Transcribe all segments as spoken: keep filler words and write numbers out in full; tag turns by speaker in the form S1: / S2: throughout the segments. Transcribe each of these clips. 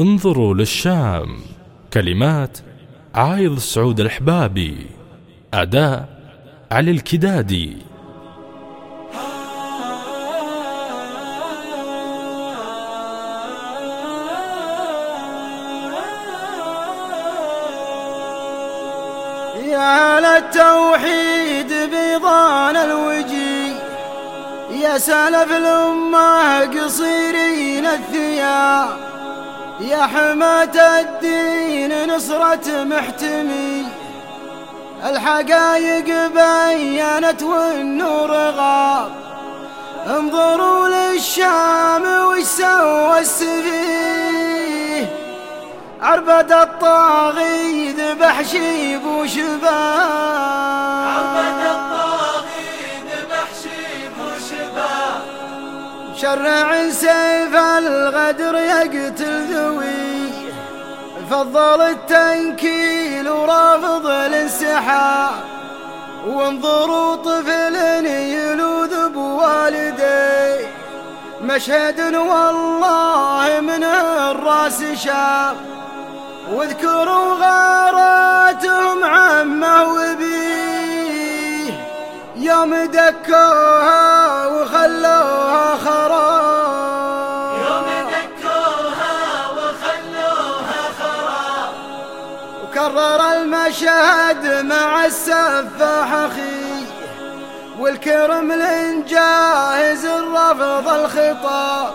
S1: انظروا للشام. كلمات عايض سعود الحبابي. أداء علي الكدادي.
S2: يا للتوحيد بيضان الوجي، يا سلف الأمة قصيرين الثياب، يا حماة الدين نصرة محتمي، الحقايق بينت والنور غاب. انظروا للشام وش سوى السفيه، عربد الطاغي ذبح شيب وشباب،
S3: عربد الطاغي ذبح شيب وشباب.
S2: شرع سيف الغدر يقتل ذوي، فضل التنكيل ورافض الانسحاب. وانظروا طفل يلوذ بوالديه، مشهد والله من الراس شاب. واذكروا غاراتهم عمه وبيه، يوم دكوها وخلوها خراب،
S3: يوم دكوها وخلوها خراب.
S2: وكرر المشهد مع السفاح أخي، والكرملين جاهز الرفض الخطاب.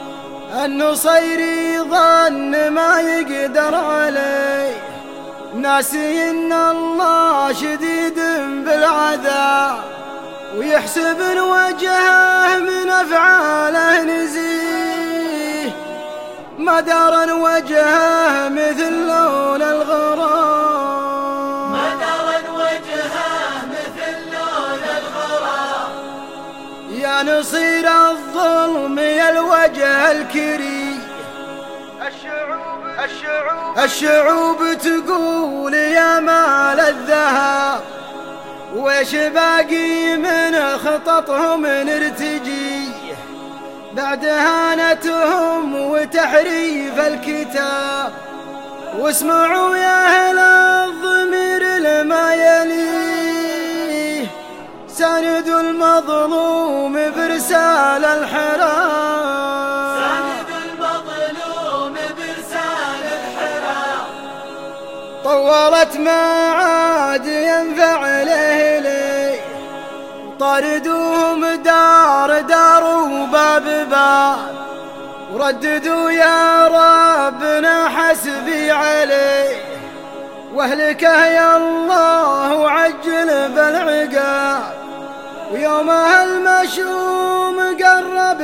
S2: النصيري ظن ما يقدر عليه، ناسي ان الله شديد بالعذاب، ويحسب ان وجهه من افعاله نزيه، ما دار ان وجهه مثل لون الغرام،
S3: ما دار ان وجهه مثل لون الغرام.
S2: يا نصير الظلم يا الوجه الكريم. الشعوب الشعوب الشعوب تقول يا مال الذهب، ويش باقي من خططهم نرتجي، بعد هانتهم وتحريف الكتاب. واسمعوا يا أهل الضمير لما يليه، ساند المظلوم برسال الحرام،
S3: ساند المظلوم برسال الحرام.
S2: طولت ما عاد ينفع له لي، طردوهم دار دار وباب باب، ورددوا يا ربنا حسبي عليه، واهلكه يا الله وعجل بالعقاب. ويومها المشوم قرب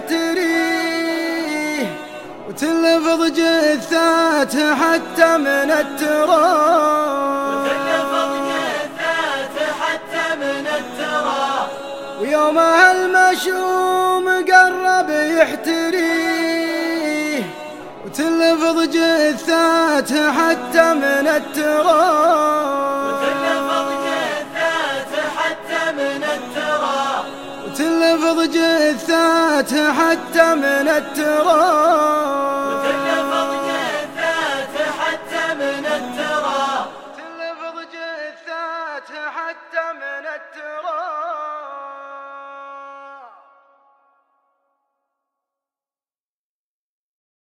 S2: يحتريه، وتلفظ جثاته حتى من التراب،
S3: وتلفظ جثاته حتى من التراب.
S2: ويومها المشوم قرب يحتريه، وتلفظ جثاته حتى من التراب،
S3: وتلفظ جثاته حتى من التراب.
S2: وتلفظ جثاته حتى من التراب.